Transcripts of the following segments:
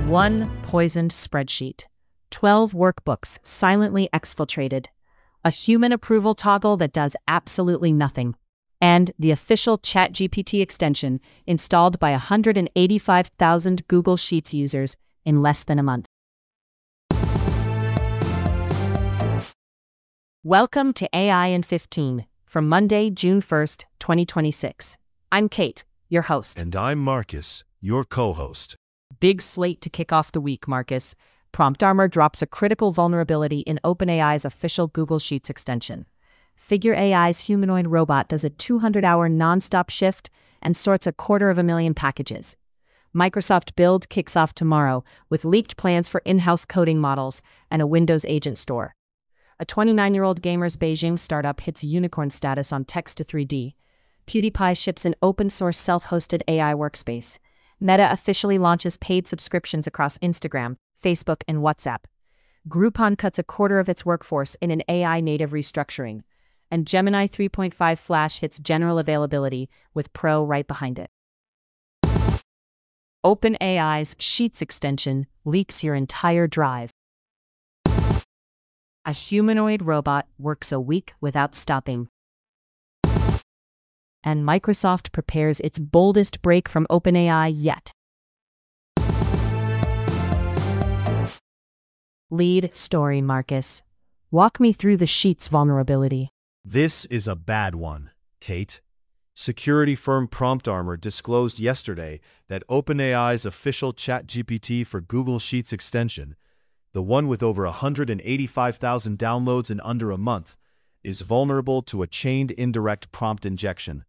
One poisoned spreadsheet, 12 workbooks silently exfiltrated, a human approval toggle that does absolutely nothing, and the official ChatGPT extension installed by 185,000 Google Sheets users in less than a month. Welcome to AI in 15 for Monday, June 1st, 2026. I'm Kate, your host. And I'm Marcus, your co-host. Big slate to kick off the week, Marcus. PromptArmor drops a critical vulnerability in OpenAI's official Google Sheets extension. Figure AI's humanoid robot does a 200-hour non-stop shift and sorts 250,000 packages. Microsoft Build kicks off tomorrow with leaked plans for in-house coding models and a Windows agent store. A 29-year-old gamer's Beijing startup hits unicorn status on Text-to-3D. PewDiePie ships an open-source self-hosted AI workspace. Meta officially launches paid subscriptions across Instagram, Facebook, and WhatsApp. Groupon cuts a quarter of its workforce in an AI-native restructuring. And Gemini 3.5 Flash hits general availability with Pro right behind it. OpenAI's Sheets extension leaks your entire drive. A humanoid robot works a week without stopping. And Microsoft prepares its boldest break from OpenAI yet. Lead story, Marcus. Walk me through the Sheets vulnerability. This is a bad one, Kate. Security firm PromptArmor disclosed yesterday that OpenAI's official ChatGPT for Google Sheets extension, the one with over 185,000 downloads in under a month, is vulnerable to a chained indirect prompt injection.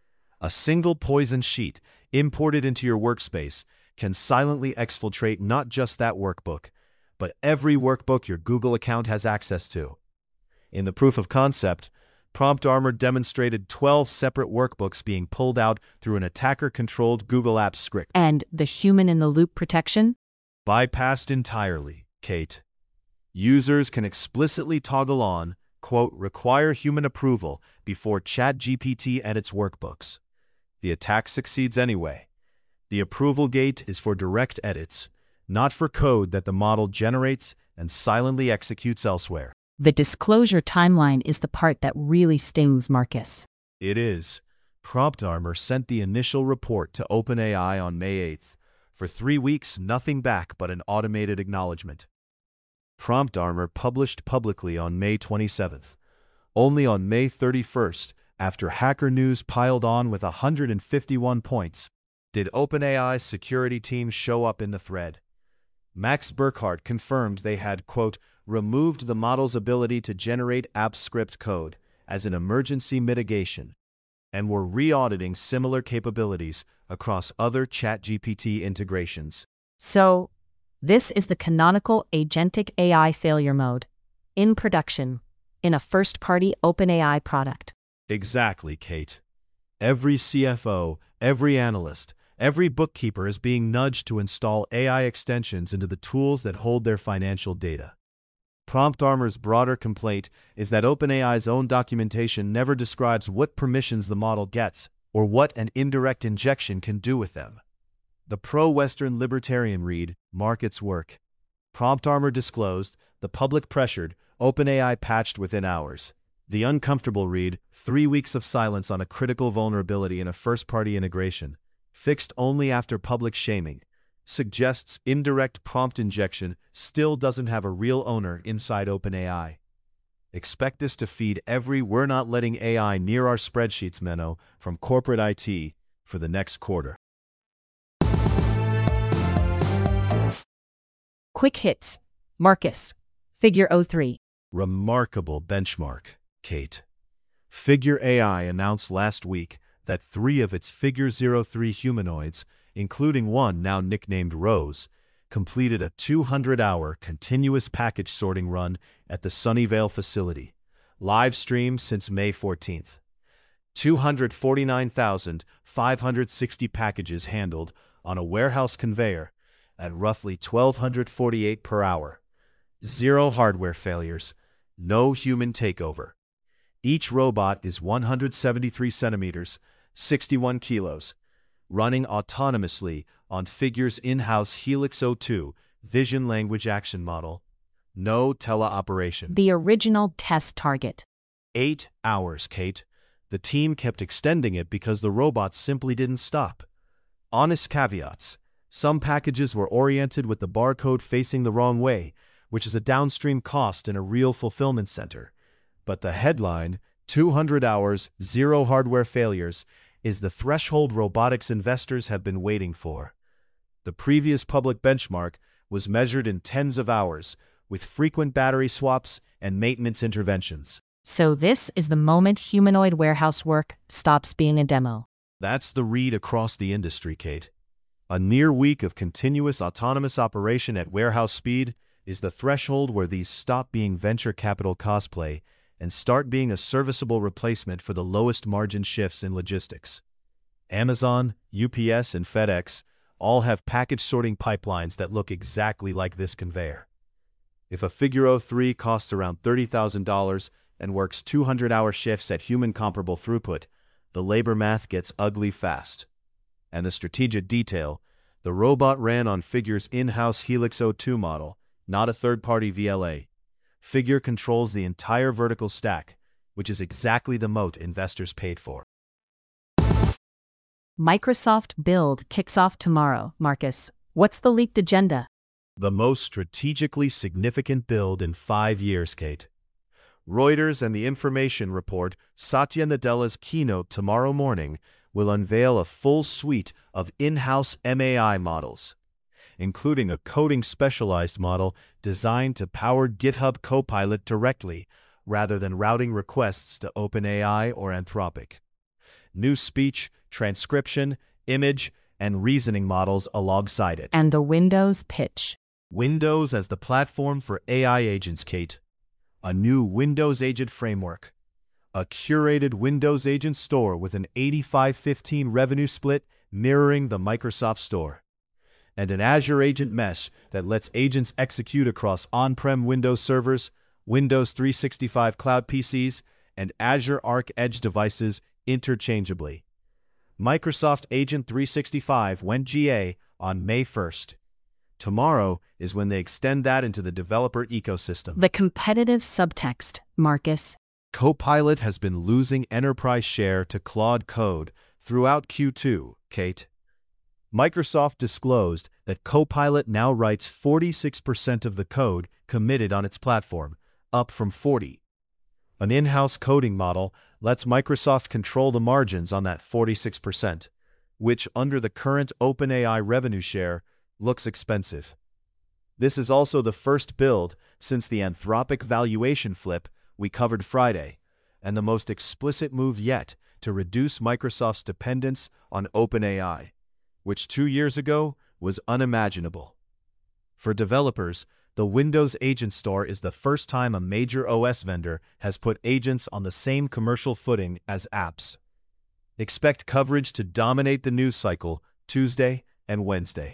A single poison sheet imported into your workspace can silently exfiltrate not just that workbook, but every workbook your Google account has access to. In the proof of concept, PromptArmor demonstrated 12 separate workbooks being pulled out through an attacker-controlled Google Apps script. And the human-in-the-loop protection? Bypassed entirely, Kate. Users can explicitly toggle on, quote, require human approval before ChatGPT edits workbooks. The attack succeeds anyway. The approval gate is for direct edits, not for code that the model generates and silently executes elsewhere. The disclosure timeline is the part that really stings, Marcus. It is. PromptArmor sent the initial report to OpenAI on May 8th. For 3 weeks, nothing back but an automated acknowledgement. PromptArmor published publicly on May 27th. Only on May 31st, after Hacker News piled on with 151 points, did OpenAI's security team show up in the thread. Max Burkhardt confirmed they had, quote, removed the model's ability to generate app script code as an emergency mitigation, and were re-auditing similar capabilities across other ChatGPT integrations. So, this is the canonical agentic AI failure mode, in production, in a first-party OpenAI product. Exactly, Kate. Every CFO, every analyst, every bookkeeper is being nudged to install AI extensions into the tools that hold their financial data. PromptArmor's broader complaint is that OpenAI's own documentation never describes what permissions the model gets or what an indirect injection can do with them. The pro-Western libertarian read, markets work. PromptArmor disclosed, the public pressured, OpenAI patched within hours. The uncomfortable read, 3 weeks of silence on a critical vulnerability in a first-party integration, fixed only after public shaming, suggests indirect prompt injection still doesn't have a real owner inside OpenAI. Expect this to feed every "we're not letting AI near our spreadsheets" memo from corporate IT for the next quarter. Quick hits. Marcus. Figure 03. Remarkable benchmark, Kate. Figure AI announced last week that 3 of its Figure 03 humanoids, including one now nicknamed Rose, completed a 200-hour continuous package sorting run at the Sunnyvale facility, live streamed since May 14th. 249,560 packages handled on a warehouse conveyor at roughly 1,248 per hour. 0 hardware failures, no human takeover. Each robot is 173 centimeters, 61 kilos, running autonomously on Figure's in-house Helix O2 Vision Language Action Model. No teleoperation. The original test target. 8 hours, Kate. The team kept extending it because the robots simply didn't stop. Honest caveats. Some packages were oriented with the barcode facing the wrong way, which is a downstream cost in a real fulfillment center. But the headline, 200 hours, zero hardware failures, is the threshold robotics investors have been waiting for. The previous public benchmark was measured in tens of hours, with frequent battery swaps and maintenance interventions. So this is the moment humanoid warehouse work stops being a demo. That's the read across the industry, Kate. A near week of continuous autonomous operation at warehouse speed is the threshold where these stop being venture capital cosplay and start being a serviceable replacement for the lowest margin shifts in logistics. Amazon, UPS, and FedEx all have package sorting pipelines that look exactly like this conveyor. If a Figure 03 costs around $30,000 and works 200-hour shifts at human-comparable throughput, the labor math gets ugly fast. And the strategic detail, the robot ran on Figure's in-house Helix O2 model, not a third-party VLA. Figure controls the entire vertical stack, which is exactly the moat investors paid for. Microsoft Build kicks off tomorrow. Marcus, what's the leaked agenda? The most strategically significant build in 5 years, Kate. Reuters and the Information report Satya Nadella's keynote tomorrow morning will unveil a full suite of in-house MAI models, including a coding-specialized model designed to power GitHub Copilot directly rather than routing requests to OpenAI or Anthropic. New speech, transcription, image, and reasoning models alongside it. And the Windows pitch. Windows as the platform for AI agents, Kate. A new Windows Agent framework. A curated Windows Agent store with an 85-15 revenue split mirroring the Microsoft Store. And an Azure Agent Mesh that lets agents execute across on-prem Windows servers, Windows 365 cloud PCs, and Azure Arc Edge devices interchangeably. Microsoft Agent 365 went GA on May 1st. Tomorrow is when they extend that into the developer ecosystem. The competitive subtext, Marcus. Copilot has been losing enterprise share to Claude Code throughout Q2, Kate. Microsoft disclosed that Copilot now writes 46% of the code committed on its platform, up from 40%. An in-house coding model lets Microsoft control the margins on that 46%, which under the current OpenAI revenue share looks expensive. This is also the first build since the Anthropic valuation flip we covered Friday, and the most explicit move yet to reduce Microsoft's dependence on OpenAI, which 2 years ago was unimaginable. For developers, the Windows Agent Store is the first time a major OS vendor has put agents on the same commercial footing as apps. Expect coverage to dominate the news cycle Tuesday and Wednesday.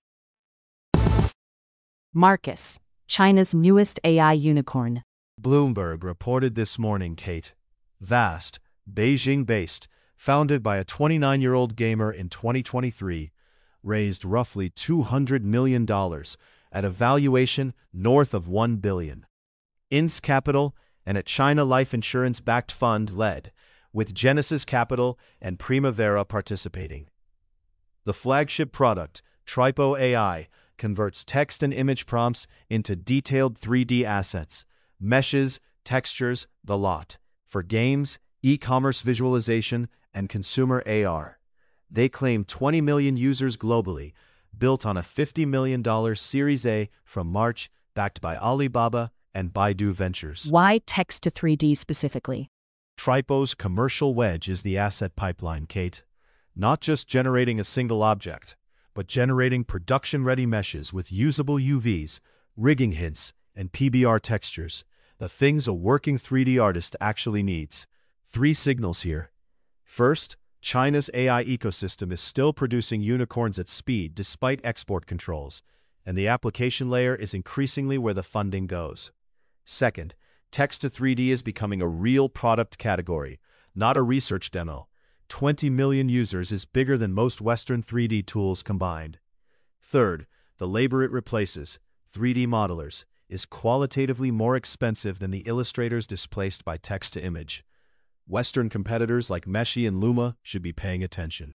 Marcus, China's newest AI unicorn. Bloomberg reported this morning, Kate. Vast, Beijing-based, founded by a 29-year-old gamer in 2023, raised roughly $200 million at a valuation north of $1 billion. Inst Capital and a China life insurance-backed fund led, with Genesis Capital and Primavera participating. The flagship product, Tripo AI, converts text and image prompts into detailed 3D assets, meshes, textures, the lot, for games, e-commerce visualization, and consumer AR. They claim 20 million users globally, built on a $50 million Series A from March, backed by Alibaba and Baidu Ventures. Why text to 3D specifically? Tripo's commercial wedge is the asset pipeline, Kate. Not just generating a single object, but generating production-ready meshes with usable UVs, rigging hints, and PBR textures, the things a working 3D artist actually needs. 3 signals here. First, China's AI ecosystem is still producing unicorns at speed despite export controls, and the application layer is increasingly where the funding goes. Second, text-to-3D is becoming a real product category, not a research demo. 20 million users is bigger than most Western 3D tools combined. Third, the labor it replaces, 3D modelers, is qualitatively more expensive than the illustrators displaced by text-to-image. Western competitors like Meshi and Luma should be paying attention.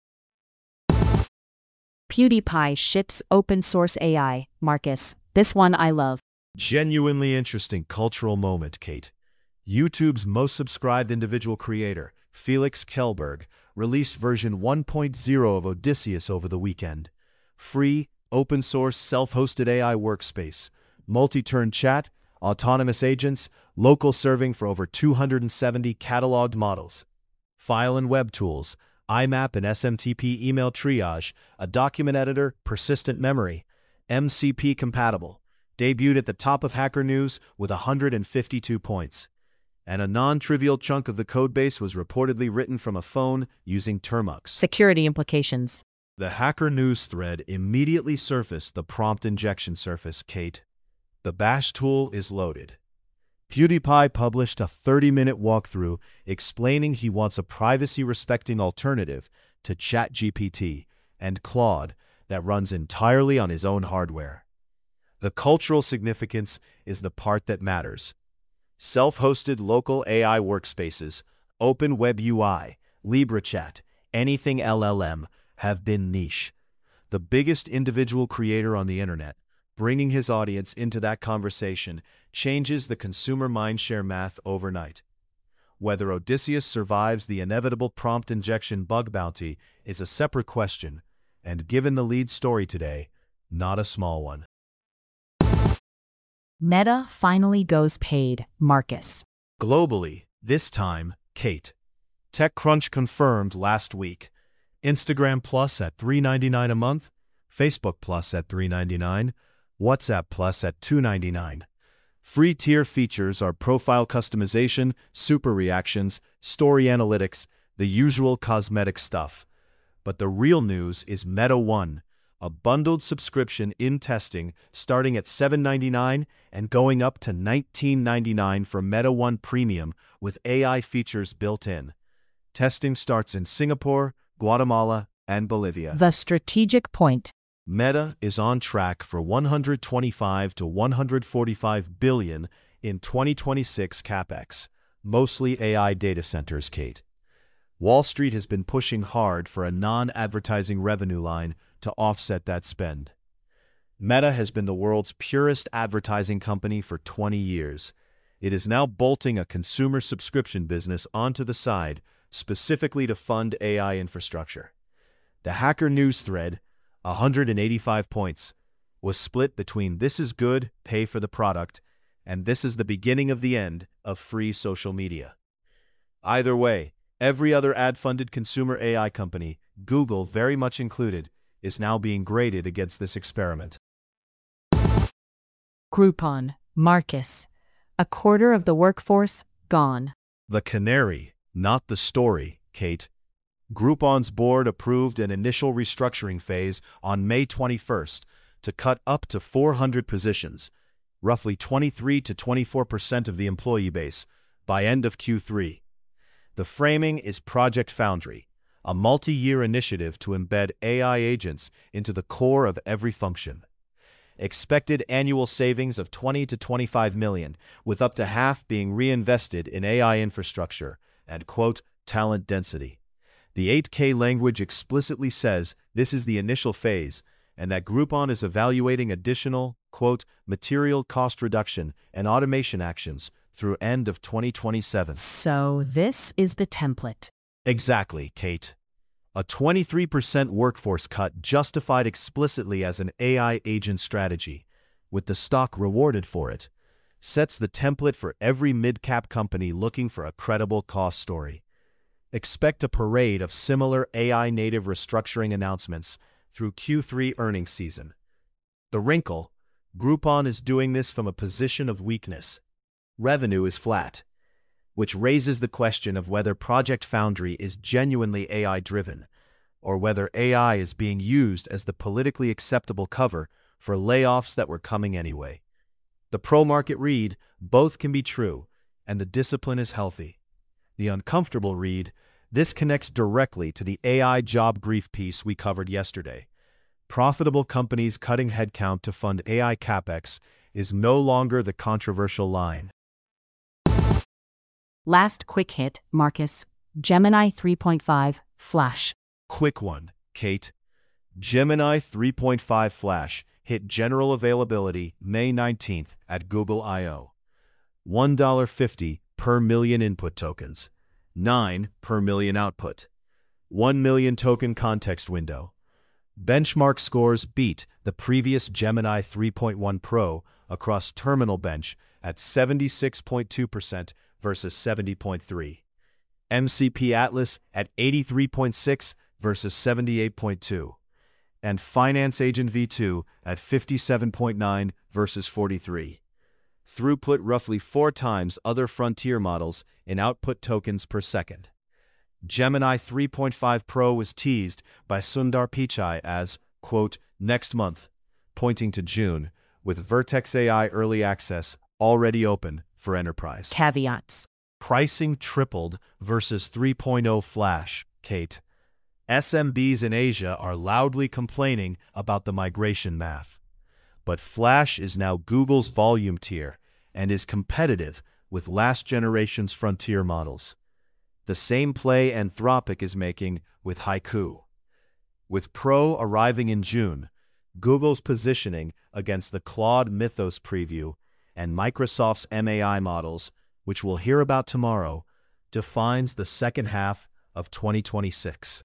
PewDiePie ships open source AI. Marcus, this one I love. Genuinely interesting cultural moment, Kate. YouTube's most subscribed individual creator, Felix Kjellberg, released version 1.0 of Odysseus over the weekend. Free, open-source, self-hosted AI workspace, multi-turn chat, autonomous agents, local serving for over 270 cataloged models, file and web tools, IMAP and SMTP email triage, a document editor, persistent memory, MCP compatible, debuted at the top of Hacker News with 152 points. And a non-trivial chunk of the codebase was reportedly written from a phone using Termux. Security implications. The Hacker News thread immediately surfaced the prompt injection surface, Kate. The bash tool is loaded. PewDiePie published a 30-minute walkthrough explaining he wants a privacy-respecting alternative to ChatGPT and Claude that runs entirely on his own hardware. The cultural significance is the part that matters. Self-hosted local AI workspaces, Open Web UI, LibreChat, anything LLM have been niche. The biggest individual creator on the internet, bringing his audience into that conversation, changes the consumer mindshare math overnight. Whether Odysseus survives the inevitable prompt injection bug bounty is a separate question, and given the lead story today, not a small one. Meta finally goes paid. Marcus. Globally, this time, Kate. TechCrunch confirmed last week. Instagram Plus at $3.99 a month, Facebook Plus at $3.99, WhatsApp Plus at $2.99. Free tier features are profile customization, super reactions, story analytics, the usual cosmetic stuff. But the real news is Meta One, a bundled subscription in testing starting at $7.99 and going up to $19.99 for Meta One Premium with AI features built in. Testing starts in Singapore, Guatemala, and Bolivia. The strategic point. Meta is on track for $125 to $145 billion in 2026 capex, mostly AI data centers, Kate. Wall Street has been pushing hard for a non-advertising revenue line to offset that spend. Meta has been the world's purest advertising company for 20 years. It is now bolting a consumer subscription business onto the side, specifically to fund AI infrastructure. The Hacker News thread, 185 points, was split between "this is good, pay for the product," and "this is the beginning of the end of free social media." Either way, every other ad-funded consumer AI company, Google very much included, is now being graded against this experiment. Groupon. Marcus. A quarter of the workforce gone. The canary, not the story, Kate. Groupon's board approved an initial restructuring phase on May 21st to cut up to 400 positions, roughly 23 to 24% of the employee base, by end of Q3. The framing is Project Foundry, a multi-year initiative to embed AI agents into the core of every function. Expected annual savings of $20 to $25 million, with up to half being reinvested in AI infrastructure and, quote, talent density. The 8K language explicitly says this is the initial phase and that Groupon is evaluating additional, quote, material cost reduction and automation actions through end of 2027. So this is the template. Exactly, Kate. A 23% workforce cut justified explicitly as an AI agent strategy, with the stock rewarded for it, sets the template for every mid-cap company looking for a credible cost story. Expect a parade of similar AI-native restructuring announcements through Q3 earnings season. The wrinkle: Groupon is doing this from a position of weakness. Revenue is flat, which raises the question of whether Project Foundry is genuinely AI-driven, or whether AI is being used as the politically acceptable cover for layoffs that were coming anyway. The pro-market read: both can be true, and the discipline is healthy. The uncomfortable read: this connects directly to the AI job grief piece we covered yesterday. Profitable companies cutting headcount to fund AI capex is no longer the controversial line. Last quick hit, Marcus. Gemini 3.5 Flash. Quick one, Kate. Gemini 3.5 Flash hit general availability May 19th at Google I/O. $1.50 per million input tokens, 9 per million output. 1 million token context window. Benchmark scores beat the previous Gemini 3.1 Pro across Terminal Bench at 76.2% versus 70.3%. MCP Atlas at 83.6 versus 78.2%. And Finance Agent V2 at 57.9 versus 43%. Throughput roughly 4 times other frontier models in output tokens per second. Gemini 3.5 Pro was teased by Sundar Pichai as, quote, next month, pointing to June, with Vertex AI Early Access already open for enterprise. Caveats. Pricing tripled versus 3.0 Flash, Kate. SMBs in Asia are loudly complaining about the migration math. But Flash is now Google's volume tier and is competitive with last generation's frontier models. The same play Anthropic is making with Haiku. With Pro arriving in June, Google's positioning against the Claude Mythos preview and Microsoft's MAI models, which we'll hear about tomorrow, defines the second half of 2026.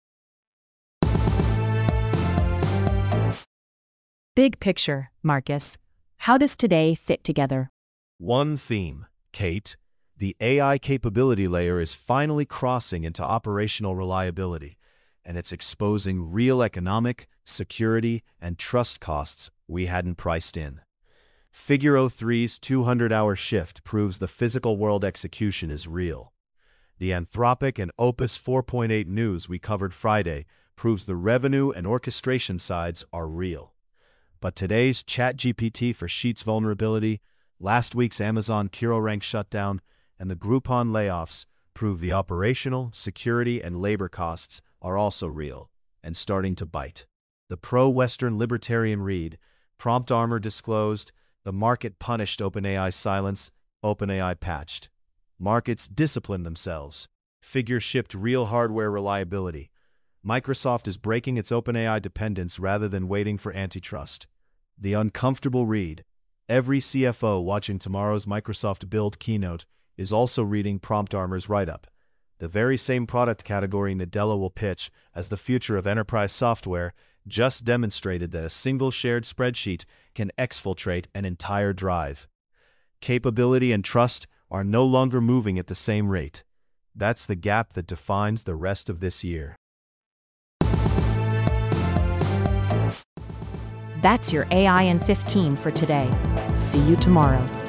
Big picture, Marcus. How does today fit together? One theme, Kate. The AI capability layer is finally crossing into operational reliability, and it's exposing real economic, security, and trust costs we hadn't priced in. Figure 03's 200-hour shift proves the physical world execution is real. The Anthropic and Opus 4.8 news we covered Friday proves the revenue and orchestration sides are real. But today's ChatGPT for Sheets vulnerability, last week's Amazon Kiro Rank shutdown, and the Groupon layoffs prove the operational, security, and labor costs are also real and starting to bite. The pro-Western libertarian read, Prompt Armor disclosed, the market punished OpenAI's silence, OpenAI patched. Markets disciplined themselves. Figure shipped real hardware reliability. Microsoft is breaking its OpenAI dependence rather than waiting for antitrust. The uncomfortable read, every CFO watching tomorrow's Microsoft Build keynote is also reading Prompt Armor's write-up. The very same product category Nadella will pitch as the future of enterprise software just demonstrated that a single shared spreadsheet can exfiltrate an entire drive. Capability and trust are no longer moving at the same rate. That's the gap that defines the rest of this year. That's your AI in 15 for today. See you tomorrow.